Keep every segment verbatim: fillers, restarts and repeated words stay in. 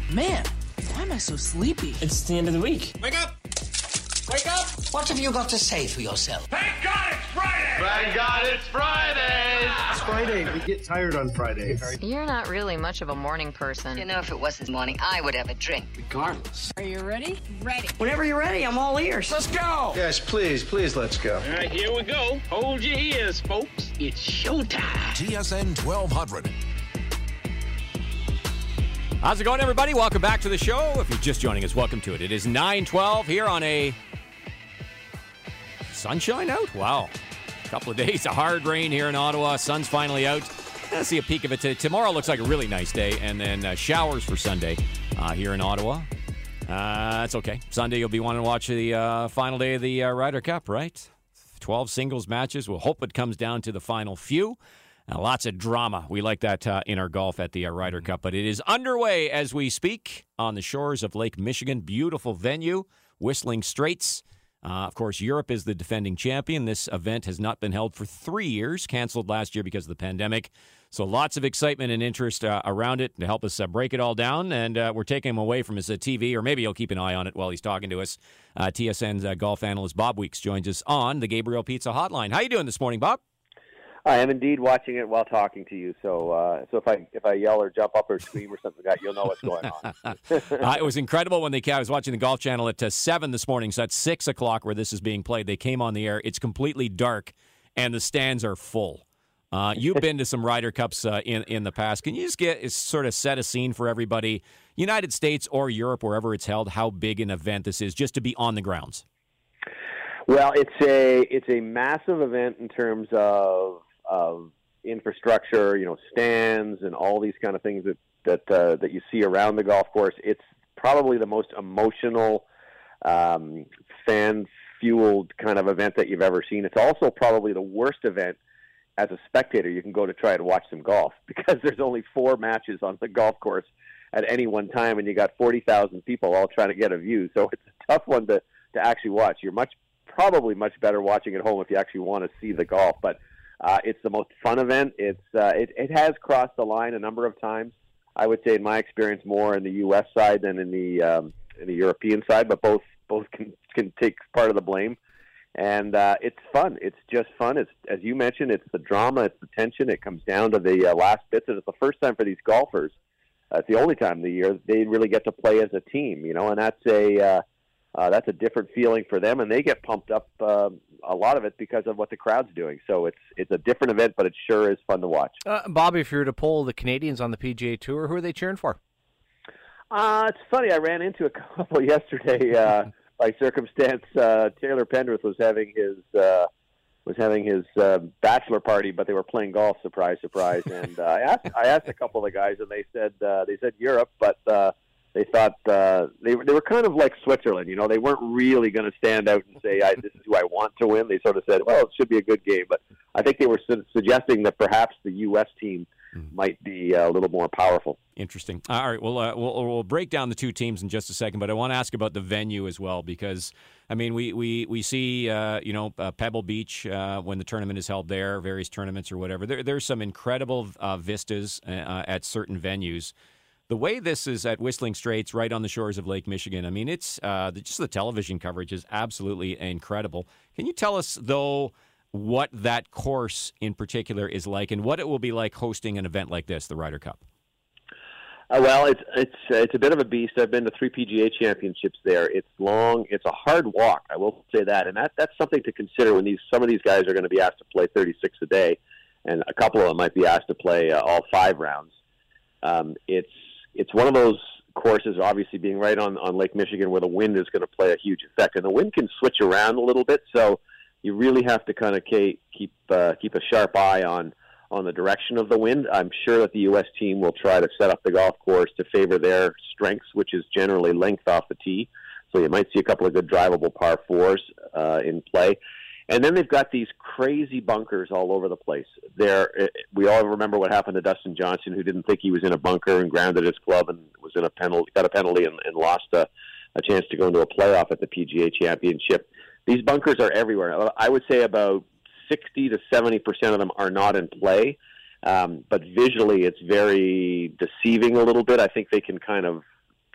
Man, why am I so sleepy? It's the end of the week. Wake up! Wake up! What have you got to say for yourself? Thank God it's Friday! Thank God it's Friday! It's Friday. We get tired on Fridays. You're not really much of a morning person. You know, if it wasn't morning, I would have a drink. Regardless. Are you ready? Ready. Whenever you're ready, I'm all ears. Let's go! Yes, please, please, let's go. All right, here we go. Hold your ears, folks. It's showtime. T S N twelve hundred. How's it going, everybody? Welcome back to the show. If you're just joining us, welcome to it. It is nine twelve here on a sunshine out. Wow. A couple of days of hard rain here in Ottawa. Sun's finally out. Let's see a peek of it today. Tomorrow looks like a really nice day, and then uh, showers for Sunday uh, here in Ottawa. Uh, that's okay. Sunday you'll be wanting to watch the uh, final day of the uh, Ryder Cup, right? twelve singles matches. We'll hope it comes down to the final few. Uh, lots of drama. We like that uh, in our golf at the uh, Ryder Cup. But it is underway as we speak on the shores of Lake Michigan. Beautiful venue, Whistling Straits. Uh, of course, Europe is the defending champion. This event has not been held for three years, canceled last year because of the pandemic. So lots of excitement and interest uh, around it to help us uh, break it all down. And uh, we're taking him away from his uh, T V, or maybe he'll keep an eye on it while he's talking to us. Uh, T S N's uh, golf analyst Bob Weeks joins us on the Gabriel Pizza Hotline. How you doing this morning, Bob? I am indeed watching it while talking to you. So, uh, so if I if I yell or jump up or scream or something like that, you'll know what's going on. uh, it was incredible when they came. I was watching the Golf Channel at uh, seven this morning, so that's six o'clock where this is being played. They came on the air. It's completely dark, and the stands are full. Uh, you've been to some Ryder Cups uh, in in the past. Can you just get sort of set a scene for everybody, United States or Europe, wherever it's held, how big an event this is, just to be on the grounds? Well, it's a it's a massive event in terms of. of infrastructure, you know, stands and all these kind of things that that uh, that you see around the golf course. It's probably the most emotional, um, fan-fueled kind of event that you've ever seen. It's also probably the worst event as a spectator you can go to try to watch some golf, because there's only four matches on the golf course at any one time, and you got forty thousand people all trying to get a view. So it's a tough one to, to actually watch. You're much probably much better watching at home if you actually want to see the golf, but Uh, it's the most fun event. It's uh, it, it has crossed the line a number of times. I would say, in my experience, more in the U S side than in the um, in the European side, but both both can can take part of the blame. And uh, it's fun. It's just fun. It's, as you mentioned, it's the drama, it's the tension. It comes down to the uh, last bits, and it's the first time for these golfers. Uh, it's the only time of the year they really get to play as a team, you know, and that's a uh, uh, that's a different feeling for them, and they get pumped up. Uh, a lot of it because of what the crowd's doing. So it's it's a different event, but it sure is fun to watch. Uh, Bobby, if you were to poll the Canadians on the P G A Tour, who are they cheering for? Uh, it's funny. I ran into a couple yesterday. Uh, by circumstance, uh, Taylor Pendrith was having his uh, was having his uh, bachelor party, but they were playing golf. Surprise, surprise! And uh, I asked I asked a couple of the guys, and they said uh, they said Europe, but uh, they thought uh, they they were kind of like Switzerland. You know, they weren't really going to stand out and say, I, "This is who I want to win." They sort of said, "Well, it should be a good game," but I think they were su- suggesting that perhaps the U S team might be a little more powerful. Interesting. All right, well, uh, we'll we'll break down the two teams in just a second, but I want to ask about the venue as well, because I mean, we we we see uh, you know uh, Pebble Beach uh, when the tournament is held there, various tournaments or whatever. There there's some incredible uh, vistas uh, at certain venues. The way this is at Whistling Straits, right on the shores of Lake Michigan, I mean, it's uh, the, just the television coverage is absolutely incredible. Can you tell us, though, what that course in particular is like, and what it will be like hosting an event like this, the Ryder Cup? Uh, well, it's it's it's a bit of a beast. I've been to three P G A championships there. It's long. It's a hard walk. I will say that, and that that's something to consider when these some of these guys are going to be asked to play thirty-six a day, and a couple of them might be asked to play uh, all five rounds. Um, it's It's one of those courses, obviously being right on, on Lake Michigan, where the wind is going to play a huge effect, and the wind can switch around a little bit. So you really have to kind of keep uh, keep a sharp eye on on the direction of the wind. I'm sure that the U S team will try to set up the golf course to favor their strengths, which is generally length off the tee. So you might see a couple of good drivable par fours uh, in play. And then they've got these crazy bunkers all over the place. There, we all remember what happened to Dustin Johnson, who didn't think he was in a bunker and grounded his club and was in a penalty, got a penalty and, and lost a, a chance to go into a playoff at the P G A Championship. These bunkers are everywhere. I would say about sixty to seventy percent of them are not in play, um, but visually it's very deceiving a little bit. I think they can kind of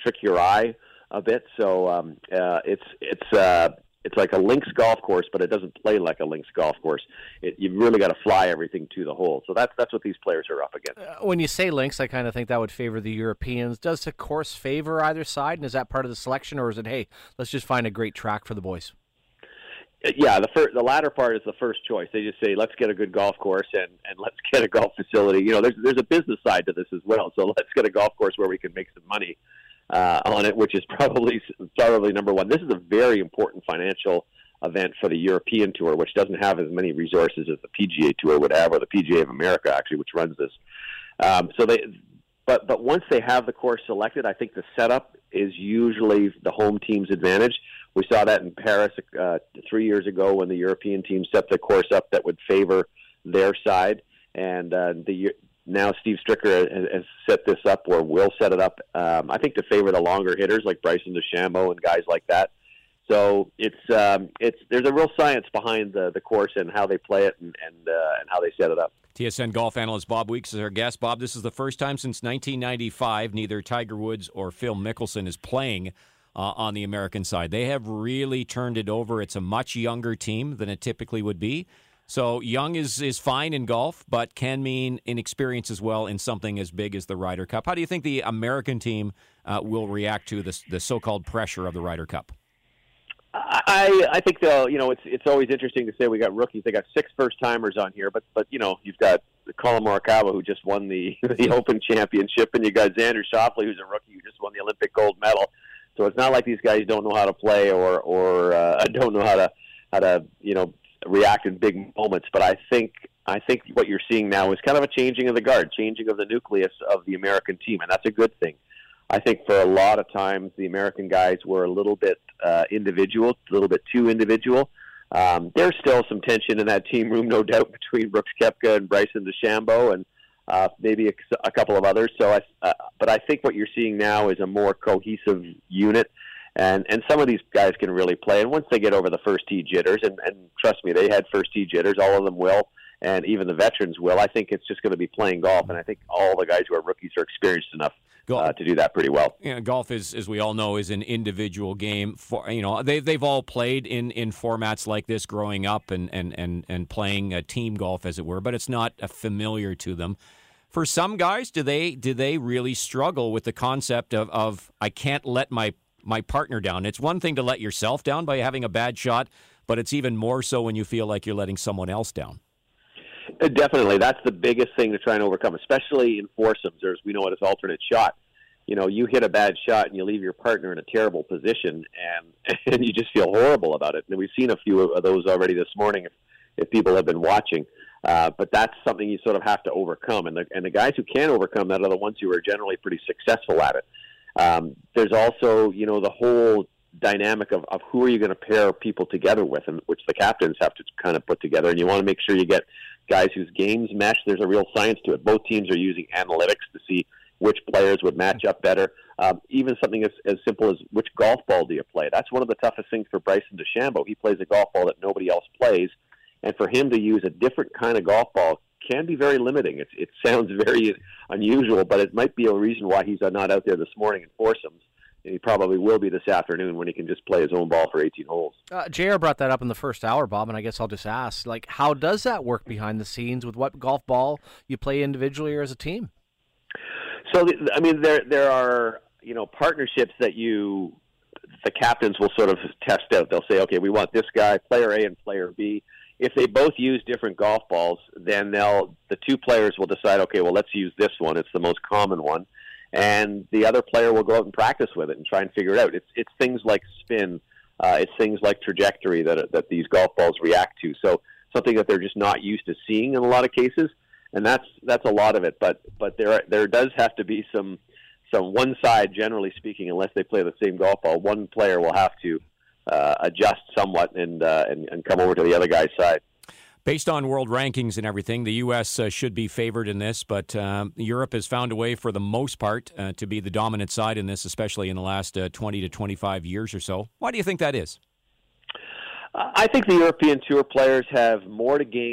trick your eye a bit. So um, uh, it's it's uh, it's like a links golf course, but it doesn't play like a links golf course. It, you've really got to fly everything to the hole. So that's that's what these players are up against. Uh, when you say links, I kind of think that would favor the Europeans. Does the course favor either side, and is that part of the selection, or is it, hey, let's just find a great track for the boys? Yeah, the first, the latter part is the first choice. They just say, let's get a good golf course and, and let's get a golf facility. You know, there's there's a business side to this as well. So let's get a golf course where we can make some money uh, on it, which is probably probably number one. This is a very important financial event for the European Tour, which doesn't have as many resources as the P G A Tour would have, or the P G A of America, actually, which runs this. Um, so they, but but once they have the course selected, I think the setup is usually the home team's advantage. We saw that in Paris uh, three years ago when the European team set the course up that would favor their side. And uh, the now Steve Stricker has, has set this up, or will set it up, um, I think, to favor the longer hitters like Bryson DeChambeau and guys like that. So it's um, it's there's a real science behind the, the course and how they play it and and, uh, and how they set it up. T S N golf analyst Bob Weeks is our guest. Bob, this is the first time since nineteen ninety-five neither Tiger Woods or Phil Mickelson is playing Uh, on the American side. They have really turned it over. It's a much younger team than it typically would be. So young is, is fine in golf, but can mean inexperience as well in something as big as the Ryder Cup. How do you think the American team uh, will react to this, the so-called pressure of the Ryder Cup? I I think though, you know, it's it's always interesting to say we got rookies. They got six first timers on here, but but you know, you've got Colin Morikawa, who just won the the Open Championship, and you got Xander Schauffele, who's a rookie who just won the Olympic gold medal. So it's not like these guys don't know how to play or or uh, don't know how to how to you know react in big moments. But I think I think what you're seeing now is kind of a changing of the guard, changing of the nucleus of the American team, and that's a good thing. I think for a lot of times the American guys were a little bit uh, individual, a little bit too individual. Um, there's still some tension in that team room, no doubt, between Brooks Koepka and Bryson DeChambeau and uh, maybe a, a couple of others. So, I, uh, but I think what you're seeing now is a more cohesive unit, and, and some of these guys can really play. And once they get over the first tee jitters, and, and trust me, they had first tee jitters, all of them will, and even the veterans will. I think it's just going to be playing golf, and I think all the guys who are rookies are experienced enough Uh, to do that pretty well. Yeah, golf is, as we all know, is an individual game. For you know, they they've all played in, in formats like this growing up and and and and playing a team golf, as it were. But it's not uh, familiar to them. For some guys, do they do they really struggle with the concept of, of I can't let my my partner down? It's one thing to let yourself down by having a bad shot, but it's even more so when you feel like you're letting someone else down. Definitely. That's the biggest thing to try and overcome, especially in foursomes. There's, we know it as alternate shot. You know, you hit a bad shot and you leave your partner in a terrible position, and and you just feel horrible about it. And we've seen a few of those already this morning if, if people have been watching. Uh, but that's something you sort of have to overcome. And the, and the guys who can overcome that are the ones who are generally pretty successful at it. Um, there's also, you know, the whole dynamic of, of who are you going to pair people together with, and which the captains have to kind of put together. And you want to make sure you get guys whose games mesh. There's a real science to it. Both teams are using analytics to see which players would match up better. Um, even something as, as simple as which golf ball do you play. That's one of the toughest things for Bryson DeChambeau. He plays a golf ball that nobody else plays, and for him to use a different kind of golf ball can be very limiting. It, it sounds very unusual, but it might be a reason why he's not out there this morning in foursomes. And he probably will be this afternoon when he can just play his own ball for eighteen holes. Uh, J R brought that up in the first hour, Bob, and I guess I'll just ask, like, how does that work behind the scenes with what golf ball you play individually or as a team? So, I mean, there there are, you know, partnerships that you, the captains will sort of test out. They'll say, okay, we want this guy, player A and player B. If they both use different golf balls, then they'll, the two players will decide, okay, well, let's use this one. It's the most common one. And the other player will go out and practice with it and try and figure it out. It's it's things like spin, uh, it's things like trajectory that that these golf balls react to. So something that they're just not used to seeing in a lot of cases, and that's that's a lot of it. But but there are, there does have to be some some one side, generally speaking, unless they play the same golf ball, one player will have to uh, adjust somewhat and, uh, and and come over to the other guy's side. Based on world rankings and everything, the U S uh, should be favored in this, but um, Europe has found a way for the most part uh, to be the dominant side in this, especially in the last uh, twenty to twenty-five years or so. Why do you think that is? Uh, I think the European Tour players have more to gain and less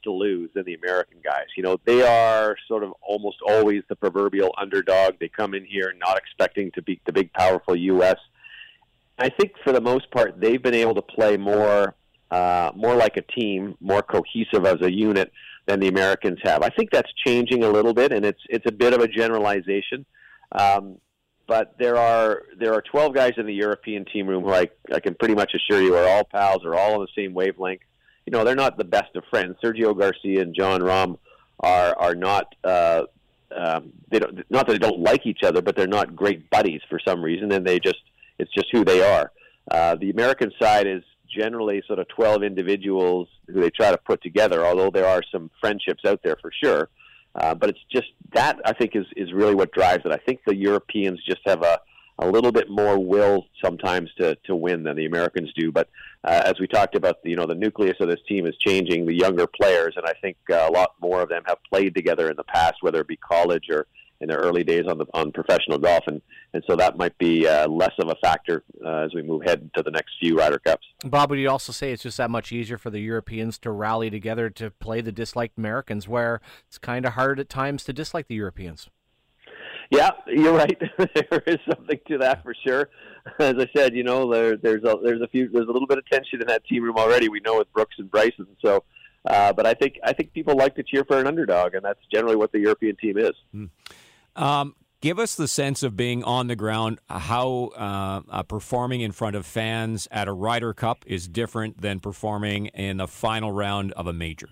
to lose than the American guys. You know, they are sort of almost always the proverbial underdog. They come in here not expecting to beat the big, powerful U S I think for the most part, they've been able to play more, uh, more like a team, more cohesive as a unit than the Americans have. I think that's changing a little bit, and it's it's a bit of a generalization. Um, but there are there are twelve guys in the European team room who I, I can pretty much assure you are all pals, are all on the same wavelength. You know, they're not the best of friends. Sergio Garcia and John Rahm are are not. Uh, um, they don't not that they don't like each other, but they're not great buddies for some reason, and they just. It's just who they are. Uh, the American side is generally sort of twelve individuals who they try to put together, although there are some friendships out there for sure. Uh, but it's just that, I think, is, is really what drives it. I think the Europeans just have a, a little bit more will sometimes to, to win than the Americans do. But uh, as we talked about, you know, the nucleus of this team is changing, the younger players, and I think uh, a lot more of them have played together in the past, whether it be college or in their early days on the on professional golf, and, and so that might be uh, less of a factor uh, as we move ahead to the next few Ryder Cups. Bob, would you also say it's just that much easier for the Europeans to rally together to play the disliked Americans, where it's kind of hard at times to dislike the Europeans? Yeah, you're right. There is something to that for sure. As I said, you know, there, there's a there's a few there's a little bit of tension in that team room already. We know with Brooks and Bryson, so. Uh, but I think I think people like to cheer for an underdog, and that's generally what the European team is. Mm. Um, give us the sense of being on the ground, how uh, uh, performing in front of fans at a Ryder Cup is different than performing in the final round of a major.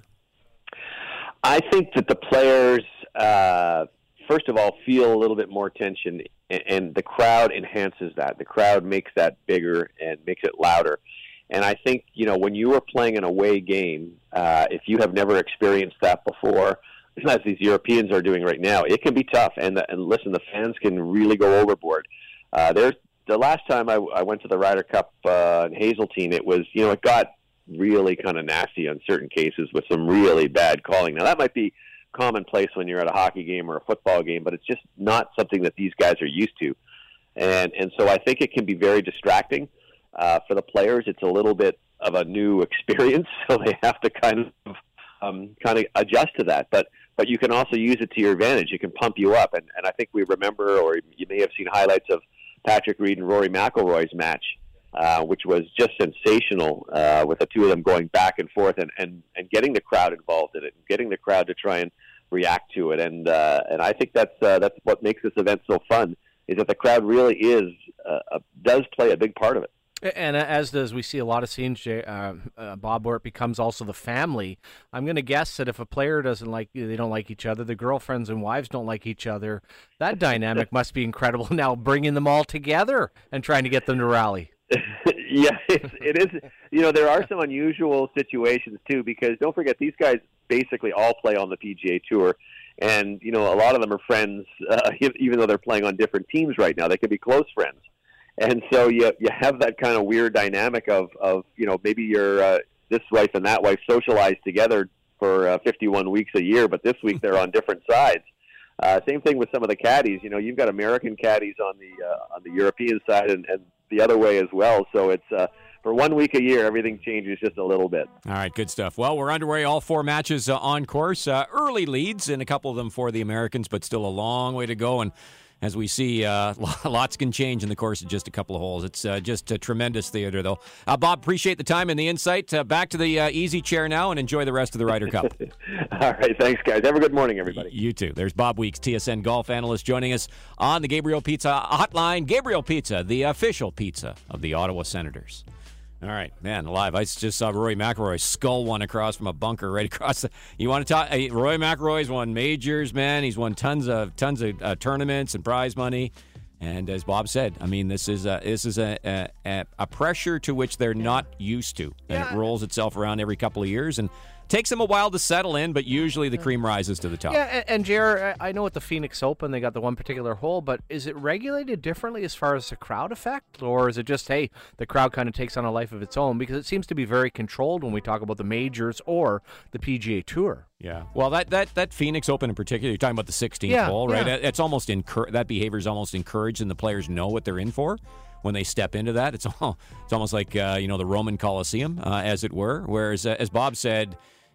I think that the players, uh, first of all, feel a little bit more tension, and, and the crowd enhances that. The crowd makes that bigger and makes it louder. And I think, you know, when you are playing an away game, uh, if you have never experienced that before, as these Europeans are doing right now, it can be tough. And, the, and listen, the fans can really go overboard. Uh, there's the last time I, I went to the Ryder Cup uh, in Hazeltine, it was, you know, it got really kind of nasty on certain cases with some really bad calling. Now, that might be commonplace when you're at a hockey game or a football game, but it's just not something that these guys are used to. And and so I think it can be very distracting. Uh, for the players, it's a little bit of a new experience, so they have to kind of um, kind of adjust to that. But but you can also use it to your advantage. It can pump you up. And, and I think we remember, or you may have seen highlights of Patrick Reed and Rory McIlroy's match, uh, which was just sensational uh, with the two of them going back and forth and, and, and getting the crowd involved in it, and getting the crowd to try and react to it. And uh, and I think that's uh, that's what makes this event so fun, is that the crowd really is uh, uh, does play a big part of it. And as does, we see a lot of scenes, uh, uh, Bob, where it becomes also the family. I'm going to guess that if a player doesn't like, they don't like each other, the girlfriends and wives don't like each other, that dynamic must be incredible. Now bringing them all together and trying to get them to rally. Yeah, it's, it is. You know, there are some unusual situations too, because don't forget, these guys basically all play on the P G A Tour. And, you know, a lot of them are friends, uh, even though they're playing on different teams right now. They could be close friends. And so you you have that kind of weird dynamic of, of you know, maybe you're uh, this wife and that wife socialize together for uh, fifty-one weeks a year, but this week they're on different sides. Uh, same thing with some of the caddies. You know, you've got American caddies on the uh, on the European side and, and the other way as well. So it's uh, for one week a year, everything changes just a little bit. All right, good stuff. Well, we're underway. All four matches uh, on course. Uh, early leads in a couple of them for the Americans, but still a long way to go. And as we see, uh, lots can change in the course of just a couple of holes. It's uh, just a tremendous theater, though. Uh, Bob, appreciate the time and the insight. Uh, back to the uh, easy chair now and enjoy the rest of the Ryder Cup. All right, thanks, guys. Have a good morning, everybody. You too. There's Bob Weeks, T S N golf analyst, joining us on the Gabriel Pizza hotline. Gabriel Pizza, the official pizza of the Ottawa Senators. All right, man, live. I just saw Rory McIlroy skull one across from a bunker right across the. You want to talk? Hey, Rory McIlroy's won majors, man. He's won tons of tons of uh, tournaments and prize money. And as Bob said, I mean, this is a, this is a, a a pressure to which they're not used to, and yeah. It rolls itself around every couple of years and takes them a while to settle in, but usually the cream rises to the top. Yeah, and, and J R, I know at the Phoenix Open they got the one particular hole, but is it regulated differently as far as the crowd effect, or is it just, hey, the crowd kind of takes on a life of its own? Because it seems to be very controlled when we talk about the majors or the P G A Tour. Yeah, well, that, that, that Phoenix Open in particular, you're talking about the sixteenth yeah, hole, right? Yeah. It's almost encur- that behavior is almost encouraged, and the players know what they're in for when they step into that. It's all, it's almost like uh, you know, the Roman Colosseum, uh, as it were. Whereas, uh, as Bob said,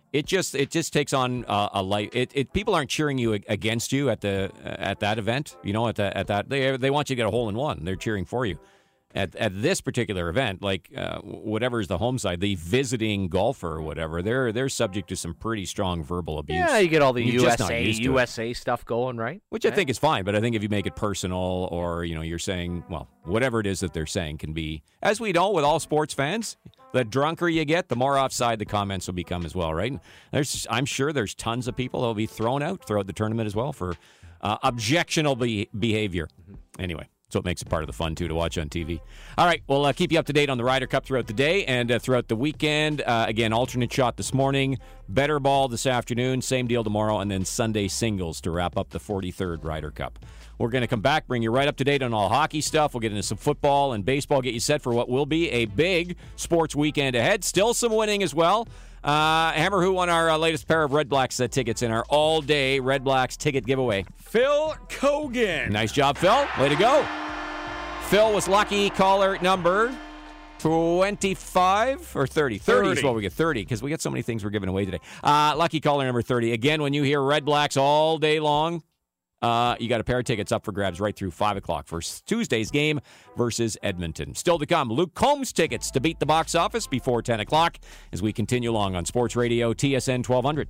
it just it just takes on uh, a life. It, it people aren't cheering you against you at the at that event. You know, at the, at that they they want you to get a hole in one. They're cheering for you. At at this particular event, like uh, whatever is the home side, the visiting golfer or whatever, they're they're subject to some pretty strong verbal abuse. Yeah, you get all the You're U just S not A used to U it. S A stuff going, right? Which I think is fine, but I think if you make it personal, or you know, you're saying, well, whatever it is that they're saying can be, as we know with all sports fans, the drunker you get, the more offside the comments will become as well, right? There's, I'm sure there's tons of people that will be thrown out throughout the tournament as well for uh, objectionable be- behavior. Mm-hmm. Anyway. So it makes it part of the fun, too, to watch on T V. All right, we'll uh, keep you up to date on the Ryder Cup throughout the day and uh, throughout the weekend. Uh, again, alternate shot this morning, better ball this afternoon, same deal tomorrow, and then Sunday singles to wrap up the forty-third Ryder Cup. We're going to come back, bring you right up to date on all hockey stuff. We'll get into some football and baseball, get you set for what will be a big sports weekend ahead. Still some winning as well. Uh, Hammer, who won our uh, latest pair of Red Blacks uh, tickets in our all-day Red Blacks ticket giveaway? Phil Kogan. Nice job, Phil. Way to go. Phil was lucky caller number twenty-five or thirty. thirty, thirty is what we get. thirty, because we got so many things we're giving away today. Uh, lucky caller number thirty. Again, when you hear Red Blacks all day long, uh, you got a pair of tickets up for grabs right through five o'clock for Tuesday's game versus Edmonton. Still to come, Luke Combs tickets to beat the box office before ten o'clock as we continue along on Sports Radio T S N twelve hundred.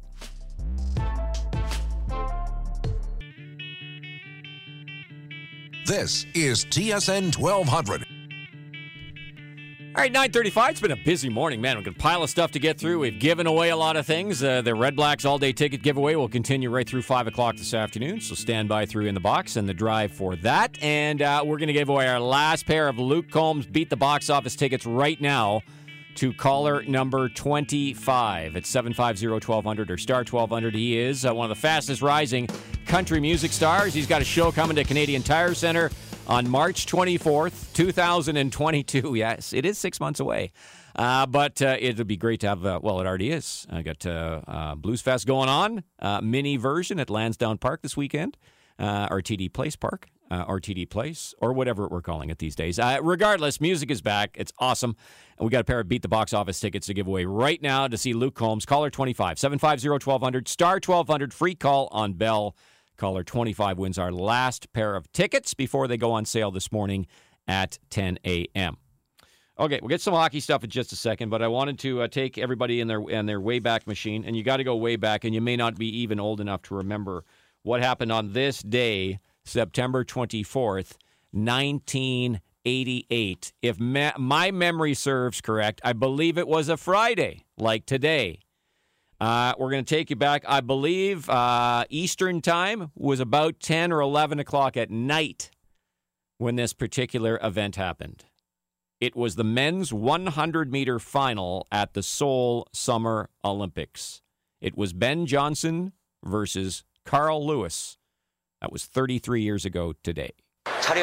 This is T S N twelve hundred. All right, nine thirty-five. It's been a busy morning, man. We've got a pile of stuff to get through. We've given away a lot of things. Uh, the Red Blacks all-day ticket giveaway will continue right through five o'clock this afternoon, so stand by through In the Box and the drive for that. And uh, we're going to give away our last pair of Luke Combs Beat the Box Office tickets right now to caller number twenty-five at seven five zero, one two zero zero or star twelve hundred. He is uh, one of the fastest rising country music stars. He's got a show coming to Canadian Tire Center on March twenty-fourth, twenty twenty-two. Yes, it is six months away. Uh, but uh, it would be great to have, uh, well, it already is. I got uh, uh, Blues Fest going on, uh, mini version at Lansdowne Park this weekend, uh, or T D Place Park, uh, or T D Place, or whatever we're calling it these days. Uh, regardless, music is back. It's awesome. And we got a pair of Beat the Box Office tickets to give away right now to see Luke Combs. Caller twenty-five, seven five zero, one two zero zero, star twelve hundred, free call on Bell. Caller twenty-five wins our last pair of tickets before they go on sale this morning at ten a.m. Okay, we'll get some hockey stuff in just a second, but I wanted to uh, take everybody in their in their Wayback Machine, and you got to go way back, and you may not be even old enough to remember what happened on this day, September twenty-fourth, nineteen eighty-eight. If ma- my memory serves correct, I believe it was a Friday, like today. Uh, we're going to take you back. I believe uh, Eastern time was about ten or eleven o'clock at night when this particular event happened. It was the men's one hundred meter final at the Seoul Summer Olympics. It was Ben Johnson versus Carl Lewis. That was thirty-three years ago today. 차려.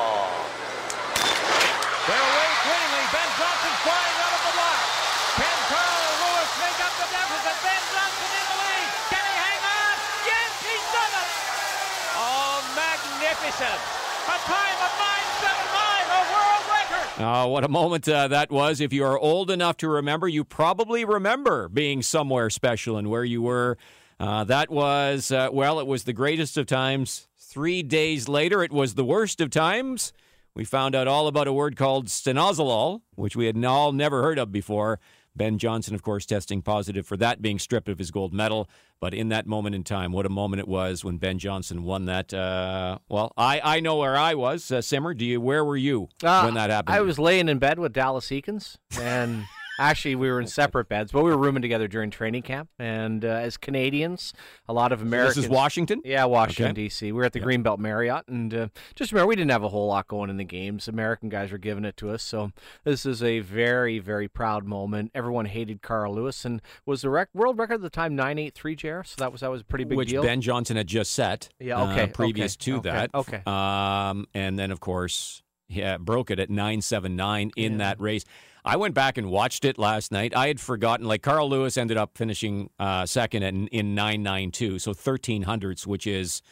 They're away cleanly. Ben Johnson flying out of the block. Can Carl Lewis make up the deficit? Ben Johnson in the lead. Can he hang on? Yes, he's done it. Oh, magnificent. A time of nine seventy-nine, a world record. Oh, what a moment uh, that was. If you are old enough to remember, you probably remember being somewhere special and where you were. Uh, that was, uh, well, it was the greatest of times. Three days later, it was the worst of times. We found out all about a word called stenozolol, which we had all never heard of before. Ben Johnson, of course, testing positive for that, being stripped of his gold medal. But in that moment in time, what a moment it was when Ben Johnson won that. Uh, well, I, I know where I was. Uh, Simmer, do you? Where were you uh, when that happened? I was laying in bed with Dallas Eakins, and actually we were in separate beds, but we were rooming together during training camp. And uh, as Canadians, a lot of Americans. This is Washington? Yeah, Washington, okay. D C. We were at the yep. Greenbelt Marriott, and uh, just remember, we didn't have a whole lot going in the games. American guys were giving it to us, so this is a very, very proud moment. Everyone hated Carl Lewis, and was the rec- world record at the time nine eighty-three, J R, so that was that was a pretty big Which deal. Which Ben Johnson had just set. Yeah, okay. Uh, previous okay, to okay, that. Okay. Um, and then, of course, yeah, broke it at nine seventy-nine in yeah. that race. I went back and watched it last night. I had forgotten, like, Carl Lewis ended up finishing uh, second in, in nine ninety-two, so thirteen hundredths, which is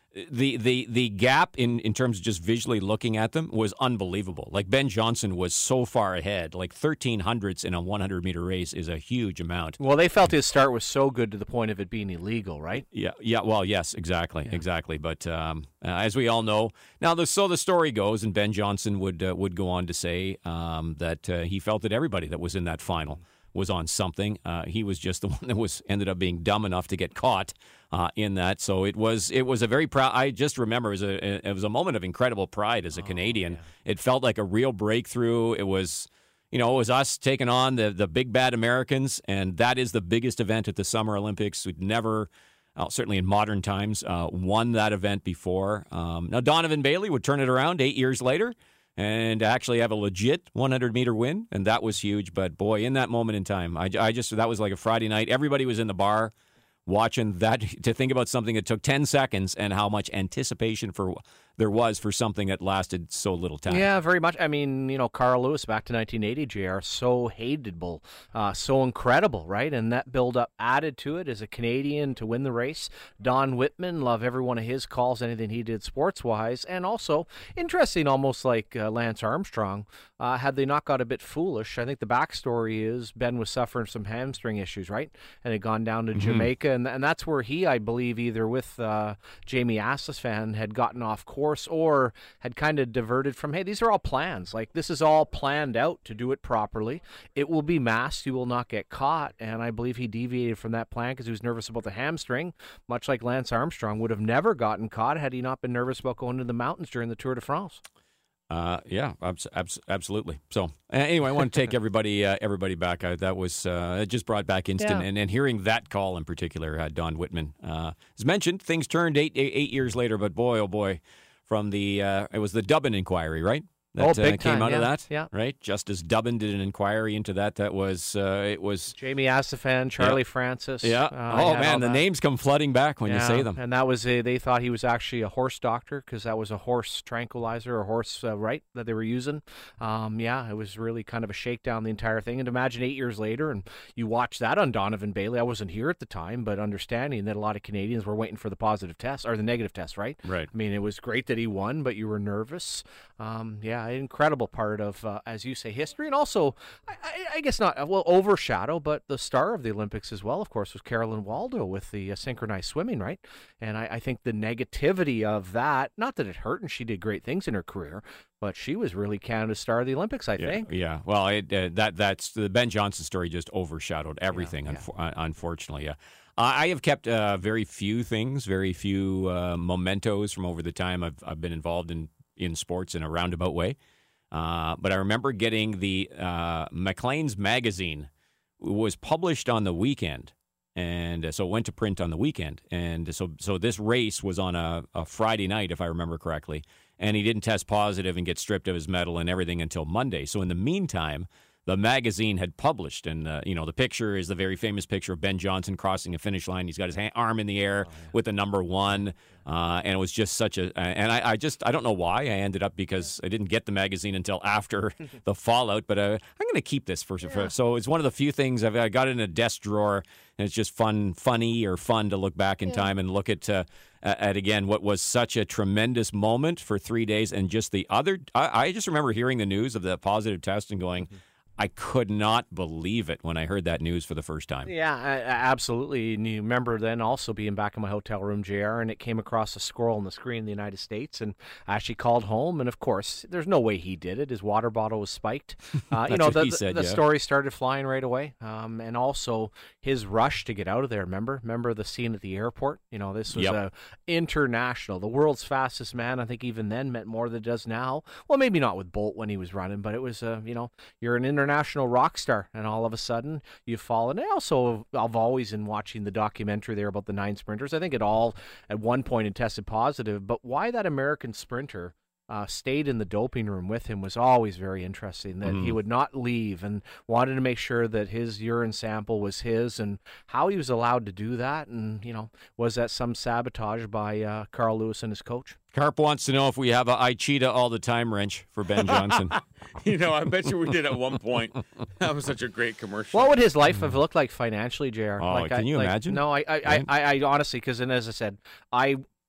the the the gap in, in terms of just visually looking at them was unbelievable. Like Ben Johnson was so far ahead. Like thirteen hundredths in a one hundred meter race is a huge amount. Well, they felt his start was so good to the point of it being illegal, right? Yeah, yeah. Well, yes, exactly, yeah. exactly. But um, uh, as we all know, now the, so the story goes, and Ben Johnson would uh, would go on to say um, that uh, he felt that everybody that was in that final was on something. Uh, he was just the one that was ended up being dumb enough to get caught uh, in that. So it was it was a very proud. I just remember it was a it was a moment of incredible pride as a oh, Canadian. Yeah. It felt like a real breakthrough. It was, you know, it was us taking on the the big bad Americans, and that is the biggest event at the Summer Olympics. We'd never. Uh, certainly in modern times, uh, won that event before. Um, now Donovan Bailey would turn it around eight years later and actually have a legit one hundred meter win, and that was huge. But boy, in that moment in time, I, I just that was like a Friday night. Everybody was in the bar watching that, to think about something that took ten seconds and how much anticipation for there was for something that lasted so little time. Yeah, very much. I mean, you know, Carl Lewis back to nineteen eighty, J R, so hateable, uh, so incredible, right? And that build-up added to it as a Canadian to win the race. Don Whitman, love every one of his calls, anything he did sports-wise. And also, interesting, almost like uh, Lance Armstrong, uh, had they not got a bit foolish. I think the backstory is Ben was suffering some hamstring issues, right? And had gone down to mm-hmm. Jamaica, and, and that's where he, I believe, either with uh, Jamie Aslisfan had gotten off course or had kind of diverted from, hey, these are all plans. Like, this is all planned out to do it properly. It will be masked. You will not get caught. And I believe he deviated from that plan because he was nervous about the hamstring, much like Lance Armstrong would have never gotten caught had he not been nervous about going to the mountains during the Tour de France. Uh, yeah, abs- abs- absolutely. So uh, anyway, I want to take everybody uh, everybody back. Uh, that was uh, it just brought back instant, yeah. and, and hearing that call in particular, uh, Don Whitman, uh, as mentioned, things turned eight, eight eight years later, but boy, oh boy. From the, uh, it was the Dubin inquiry, right? That, oh, big uh, came time, out yeah, of that, yeah. right? Justice Dubin did an inquiry into that. That was, uh, it was Jamie Aslisfan, Charlie yeah. Francis. Yeah. Uh, oh man, the that. names come flooding back when yeah. you say them. And that was a, they thought he was actually a horse doctor because that was a horse tranquilizer or horse uh, right that they were using. Um, yeah, it was really kind of a shakedown the entire thing. And imagine eight years later, and you watch that on Donovan Bailey. I wasn't here at the time, but understanding that a lot of Canadians were waiting for the positive test or the negative test, right? Right. I mean, it was great that he won, but you were nervous. Um, yeah, incredible part of, uh, as you say, history. And also, I, I, I guess not, well, overshadow, but the star of the Olympics as well, of course, was Carolyn Waldo with the uh, synchronized swimming, right? And I, I think the negativity of that, not that it hurt, and she did great things in her career, but she was really Canada's star of the Olympics, I yeah, think. Yeah, well, it, uh, that that's the Ben Johnson story just overshadowed everything, yeah, unfo- yeah. unfortunately. Yeah. I have kept uh, very few things, very few uh, mementos from over the time I've, I've been involved in, in sports in a roundabout way. Uh, but I remember getting the uh, Maclean's magazine. It was published on the weekend, and uh, so it went to print on the weekend. And so so this race was on a, a Friday night, if I remember correctly, and he didn't test positive and get stripped of his medal and everything until Monday. So in the meantime, the magazine had published, and uh, you know, the picture is the very famous picture of Ben Johnson crossing a finish line. He's got his hand, arm in the air oh, yeah. with the number one, uh, and it was just such a. And I, I just I don't know why I ended up because I didn't get the magazine until after the fallout. But uh, I'm going to keep this for, yeah. for. So it's one of the few things I've I got it in a desk drawer, and it's just fun, funny or fun to look back in yeah. time and look at. Uh, At again, what was such a tremendous moment for three days, and just the other. I, I just remember hearing the news of the positive test and going, mm-hmm. I could not believe it when I heard that news for the first time. Yeah, I, I absolutely. And you remember then also being back in my hotel room, J R, and it came across a scroll on the screen in the United States, and I actually called home, and of course, there's no way he did it. His water bottle was spiked. Uh, you know, the, he said, the yeah. story started flying right away, um, and also his rush to get out of there. Remember, remember the scene at the airport. You know, this was yep. a international, the world's fastest man. I think even then meant more than it does now. Well, maybe not with Bolt when he was running, but it was, uh, you know, you're an international. International rock star, and all of a sudden you've fallen. And also, I've always in watching the documentary there about the nine sprinters. I think it all at one point had tested positive, but why that American sprinter uh, stayed in the doping room with him was always very interesting. That mm. he would not leave and wanted to make sure that his urine sample was his, and how he was allowed to do that. And you know, was that some sabotage by uh, Carl Lewis and his coach? Carp wants to know if we have a I cheetah all the time wrench for Ben Johnson. You know, I bet you we did at one point. That was such a great commercial. What would his life have looked like financially, J R? Oh, like can I, you like, imagine? No, I, I, I, I, I honestly, because then as I said, I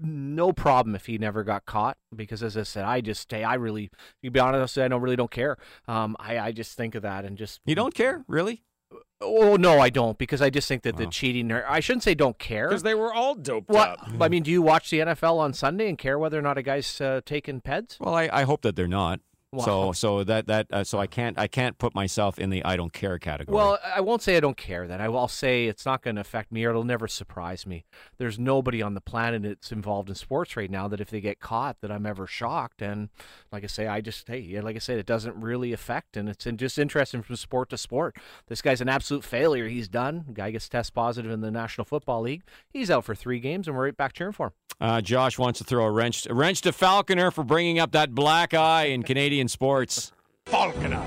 no problem if he never got caught, because as I said, I just stay. I really, to be honest, I don't really don't care. Um, I, I just think of that and just. You don't care, really? Oh no, I don't, because I just think that oh. the cheating. I shouldn't say don't care, because they were all doped well, up. I mean, do you watch the N F L on Sunday and care whether or not a guy's uh, taking peds? Well, I, I hope that they're not. Wow. So so that that uh, so I can't I can't put myself in the I don't care category. Well, I won't say I don't care. Then I will say it's not going to affect me, or it'll never surprise me. There's nobody on the planet that's involved in sports right now that if they get caught, that I'm ever shocked. And like I say, I just hey, like I said, it doesn't really affect, and it's just interesting from sport to sport. This guy's an absolute failure. He's done. The guy gets test positive in the National Football League. He's out for three games, and we're right back cheering for him. Uh, Josh wants to throw a wrench, a wrench to Falconer for bringing up that black eye in Canadian sports. Falconer.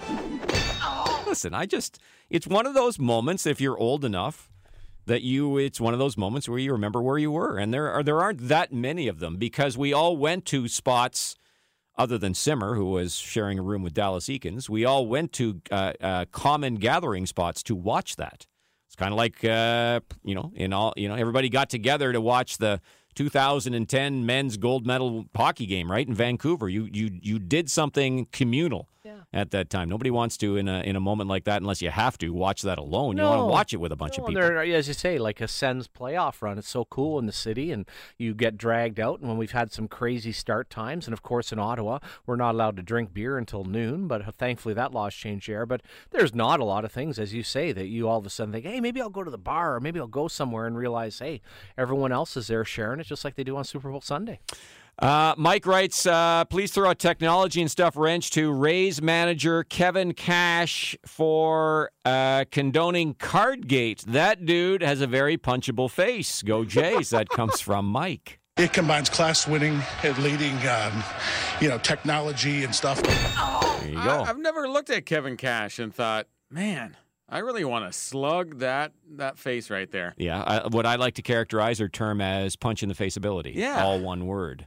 Listen, I just, it's one of those moments, if you're old enough, that you, it's one of those moments where you remember where you were. And there are, there aren't that many of them, because we all went to spots, other than Simmer, who was sharing a room with Dallas Eakins. We all went to uh, uh, common gathering spots to watch that. It's kind of like, uh, you know, in all, you know, everybody got together to watch the two thousand ten men's gold medal hockey game, right, in Vancouver. You you you did something communal yeah. at that time. Nobody wants to, in a in a moment like that, unless you have to, watch that alone. No. You want to watch it with a bunch no, of people. There, as you say, like a Sens playoff run. It's so cool in the city, and you get dragged out. And when we've had some crazy start times, and of course in Ottawa, we're not allowed to drink beer until noon, but thankfully that law's changed there. But there's not a lot of things, as you say, that you all of a sudden think, hey, maybe I'll go to the bar, or maybe I'll go somewhere, and realize, hey, everyone else is there sharing it, just like they do on Super Bowl Sunday. Uh, Mike writes, uh, please throw a technology and stuff wrench to Rays manager Kevin Cash for uh, condoning Cardgate. That dude has a very punchable face. Go Jays. That comes from Mike. It combines class-winning and leading, um, you know, technology and stuff. There you go. I, I've never looked at Kevin Cash and thought, man, I really want to slug that that face right there. Yeah, I, what I like to characterize or term as punch in the face ability. Yeah. All one word.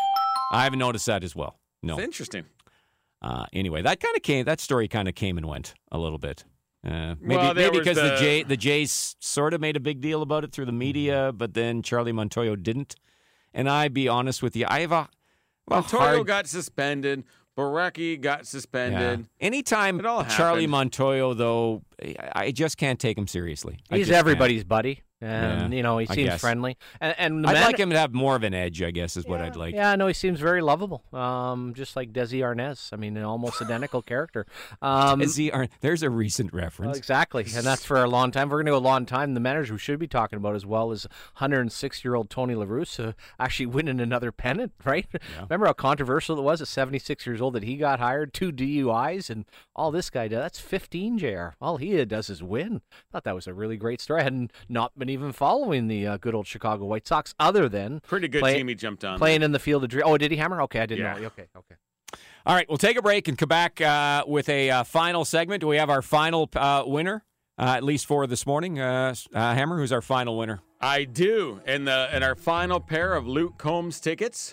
I haven't noticed that as well. No. It's interesting. Uh, anyway, that kind of came. That story kind of came and went a little bit. Uh, maybe well, maybe because the... the, the, Jay, the Jays sort of made a big deal about it through the media, but then Charlie Montoyo didn't. And I be honest with you, I have a, a Montoyo hard... got suspended. Barecki got suspended. Yeah. Anytime Charlie Montoyo, though, I just can't take him seriously. He's everybody's buddy. And, yeah, you know, he I seems guess. friendly. And, and I'd man- like him to have more of an edge, I guess, is yeah, what I'd like. Yeah, no, he seems very lovable. Um, just like Desi Arnaz. I mean, an almost identical character. Um, Desi Arnaz. There's a recent reference. Well, exactly. And that's for a long time. We're going to go a long time. The manager we should be talking about as well is one hundred six-year-old Tony La Russa actually winning another pennant, right? Yeah. Remember how controversial it was at seventy-six years old that he got hired, two D U Is, and all this guy does. That's fifteen, J R. All he does is win. I thought that was a really great story. I hadn't not been even following the uh, good old Chicago White Sox, other than pretty good play, team he jumped on. Playing there. In the Field of Dreams. Oh, did he hammer? Okay, I didn't yeah. know. Okay, okay. All right, we'll take a break and come back uh, with a uh, final segment. Do we have our final uh, winner, uh, at least for this morning? Uh, uh, Hammer, who's our final winner? I do. And the and our final pair of Luke Combs tickets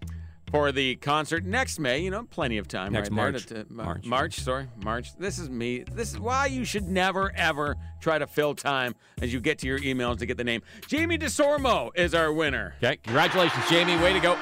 for the concert next May. You know, plenty of time. Next right March. There to, uh, March. March, sorry. March. This is me. This is why you should never, ever try to fill time as you get to your emails to get the name. Jamie DeSormo is our winner. Okay, congratulations, Jamie. Way to go.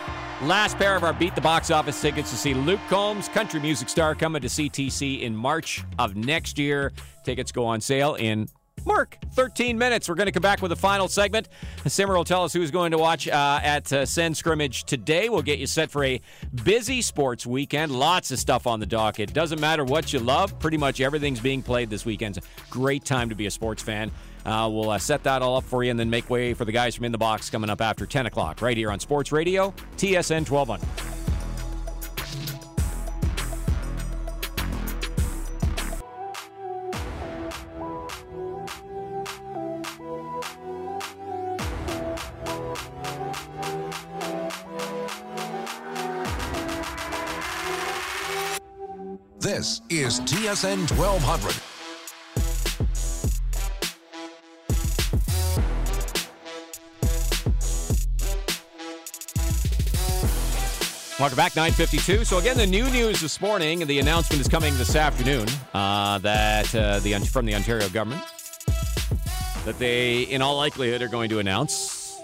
Last pair of our Beat the Box Office tickets to see Luke Combs, country music star, coming to C T C in March of next year. Tickets go on sale in Mark, thirteen minutes. We're going to come back with a final segment. Simmer will tell us who's going to watch uh, at uh, Send Scrimmage today. We'll get you set for a busy sports weekend. Lots of stuff on the docket. Doesn't matter what you love. Pretty much everything's being played this weekend. It's a great time to be a sports fan. Uh, we'll uh, set that all up for you and then make way for the guys from In the Box coming up after ten o'clock right here on Sports Radio, T S N twelve hundred. This is T S N twelve hundred. Welcome back, nine fifty-two. So again, the new news this morning, and the announcement is coming this afternoon, uh, that uh, the from the Ontario government, that they, in all likelihood, are going to announce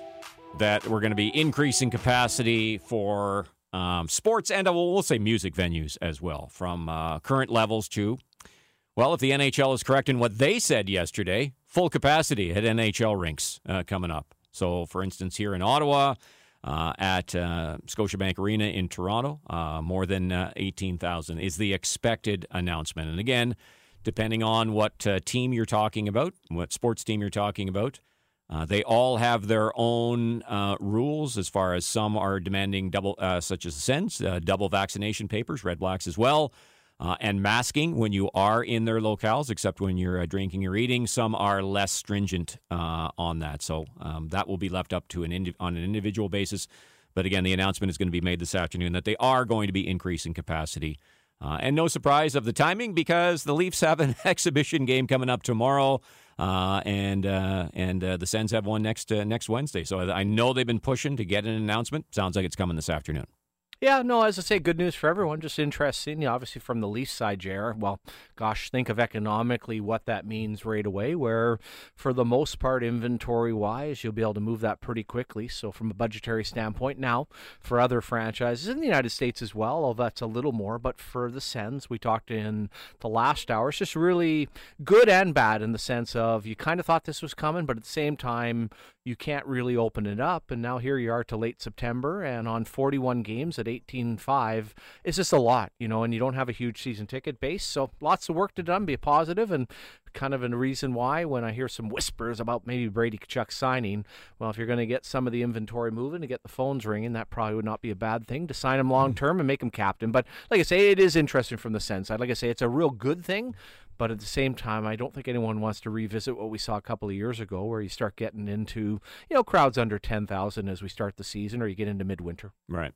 that we're going to be increasing capacity for um, sports and uh, we'll, we'll say music venues as well, from uh, current levels to, well, if the N H L is correct in what they said yesterday, full capacity at N H L rinks uh, coming up. So, for instance, here in Ottawa, uh, at uh, Scotiabank Arena in Toronto, uh, more than uh, eighteen thousand is the expected announcement. And again, depending on what uh, team you're talking about, what sports team you're talking about, uh, they all have their own uh, rules as far as some are demanding double, uh, such as the Sens, uh, double vaccination papers, Red Blacks as well. Uh, and masking when you are in their locales, except when you're uh, drinking or eating. Some are less stringent uh, on that. So um, that will be left up to an indi- on an individual basis. But again, the announcement is going to be made this afternoon that they are going to be increasing capacity. Uh, and no surprise of the timing because the Leafs have an exhibition game coming up tomorrow. Uh, and uh, and uh, the Sens have one next uh, next Wednesday. So I know they've been pushing to get an announcement. Sounds like it's coming this afternoon. Yeah, no, as I say, good news for everyone. Just interesting, obviously, from the Leafs side, J R. Well, gosh, think of economically what that means right away, where for the most part, inventory-wise, you'll be able to move that pretty quickly. So from a budgetary standpoint, now, for other franchises in the United States as well, although that's a little more, but for the Sens, we talked in the last hour, it's just really good and bad in the sense of you kind of thought this was coming, but at the same time, you can't really open it up, and now here you are to late September, and on forty-one games at eighteen five, it's just a lot, you know, and you don't have a huge season ticket base, so lots of work to done, be positive, and kind of a reason why when I hear some whispers about maybe Brady Tkachuk signing, well, if you're going to get some of the inventory moving to get the phones ringing, that probably would not be a bad thing to sign him long-term and make him captain, but like I say, it is interesting from the Sens side. Like I say, it's a real good thing. But at the same time, I don't think anyone wants to revisit what we saw a couple of years ago where you start getting into, you know, crowds under ten thousand as we start the season or you get into midwinter. Right.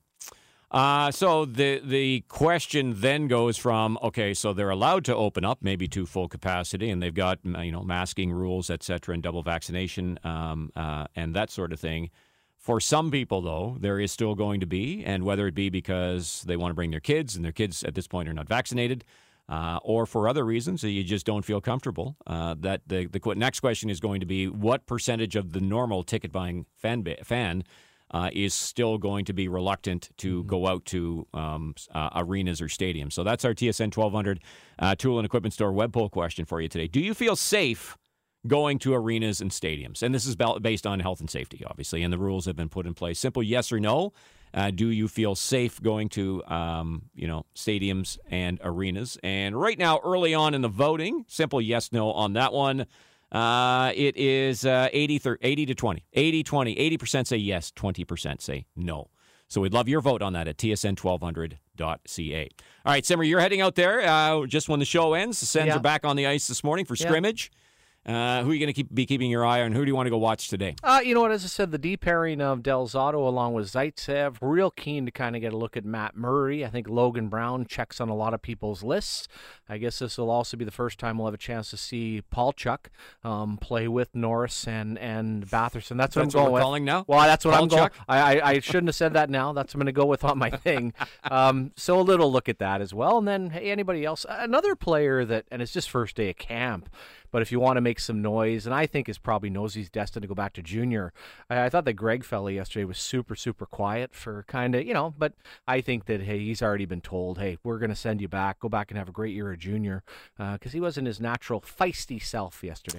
Uh, so the the question then goes from, okay, so they're allowed to open up maybe to full capacity and they've got, you know, masking rules, et cetera, and double vaccination um, uh, and that sort of thing. For some people, though, there is still going to be, and whether it be because they want to bring their kids and their kids at this point are not vaccinated, Uh, or for other reasons that you just don't feel comfortable. Uh, that the the next question is going to be what percentage of the normal ticket buying fan ba- fan uh, is still going to be reluctant to mm-hmm. go out to um, uh, arenas or stadiums. So that's our T S N twelve hundred uh, Tool and Equipment Store web poll question for you today. Do you feel safe going to arenas and stadiums? And this is based on health and safety, obviously, and the rules have been put in place. Simple yes or no. Uh, do you feel safe going to, um, you know, stadiums and arenas? And right now, early on in the voting, simple yes, no on that one. Uh, it is uh, eighty, eighty to twenty. eighty twenty. eighty percent say yes, twenty percent say no. So we'd love your vote on that at T S N twelve hundred dot C A. All right, Simmer, you're heading out there uh, just when the show ends. The Sens yeah. are back on the ice this morning for scrimmage. Yeah. Uh, who are you going to keep be keeping your eye on? Who do you want to go watch today? Uh, you know what? As I said, the de-pairing of Del Zotto along with Zaitsev. Real keen to kind of get a look at Matt Murray. I think Logan Brown checks on a lot of people's lists. I guess this will also be the first time we'll have a chance to see Paulchuk um, play with Norris and, and Batherson. That's what that's I'm going what we're with. calling now? Well, that's what Paul I'm going. Chuck? I, I I shouldn't have said that now. That's what I'm going to go with on my thing. um, so a little look at that as well. And then, hey, anybody else? Another player that, and it's just first day of camp, but if you want to make some noise, and I think is probably knows he's destined to go back to junior. I, I thought that Greg fella yesterday was super, super quiet for kind of, you know, but I think that, hey, he's already been told, hey, we're going to send you back. Go back and have a great year at junior because uh, he wasn't his natural feisty self yesterday.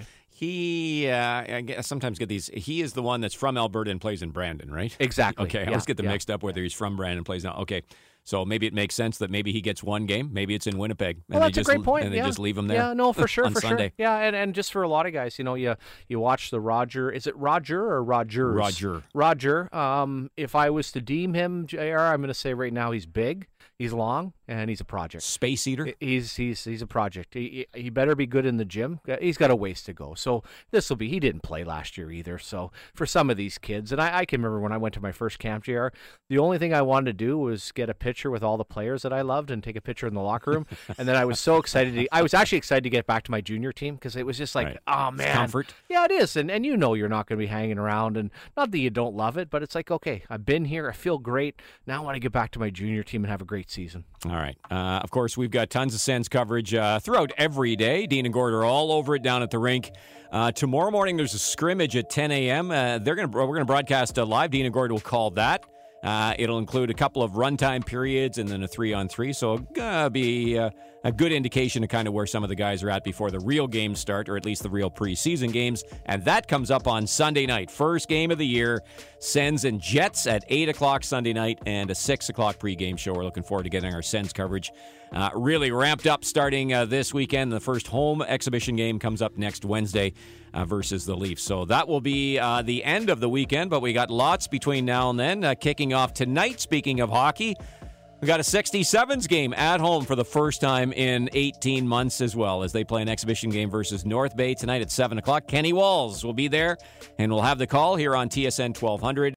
He, uh, I guess sometimes get these, he is the one that's from Alberta and plays in Brandon, right? Exactly. Okay, I yeah, always get them yeah. mixed up whether he's from Brandon and plays now. Okay. So maybe it makes sense that maybe he gets one game. Maybe it's in Winnipeg. Well, and that's they a just, great point. And yeah. they just leave him there. Yeah, no, for sure, on for Sunday. sure. Yeah, and, and just for a lot of guys, you know, you you watch the Roger. Is it Roger or Rogers? Roger. Roger. Um, if I was to deem him, J R, I'm going to say right now he's big, he's long, and he's a project. Space eater. He's he's he's a project. He he better be good in the gym. He's got a ways to go. So this will be. He didn't play last year either. So for some of these kids, and I, I can remember when I went to my first camp, J R, the only thing I wanted to do was get a picture with all the players that I loved and take a picture in the locker room. And then I was so excited. To, I was actually excited to get back to my junior team because it was just like, right. oh, man. It's comfort. Yeah, it is. And and you know you're not going to be hanging around. And not that you don't love it, but it's like, okay, I've been here. I feel great. Now I want to get back to my junior team and have a great great season. All right. Uh, of course, we've got tons of Sens coverage uh, throughout every day. Dean and Gord are all over it down at the rink. Uh, tomorrow morning, there's a scrimmage at ten a.m. Uh, they're gonna we're gonna broadcast uh, live. Dean and Gord will call that. Uh, it'll include a couple of runtime periods and then a three-on-three. So it'll uh, be uh, a good indication of kind of where some of the guys are at before the real games start, or at least the real preseason games. And that comes up on Sunday night. First game of the year, Sens and Jets at eight o'clock Sunday night, and a six o'clock pregame show. We're looking forward to getting our Sens coverage uh, really ramped up starting uh, this weekend. The first home exhibition game comes up next Wednesday uh, versus the Leafs. So that will be uh, the end of the weekend, but we got lots between now and then. Uh, kicking off tonight, speaking of hockey, we got a sixty-sevens game at home for the first time in eighteen months as well, as they play an exhibition game versus North Bay tonight at seven o'clock. Kenny Walls will be there, and we'll have the call here on T S N twelve hundred.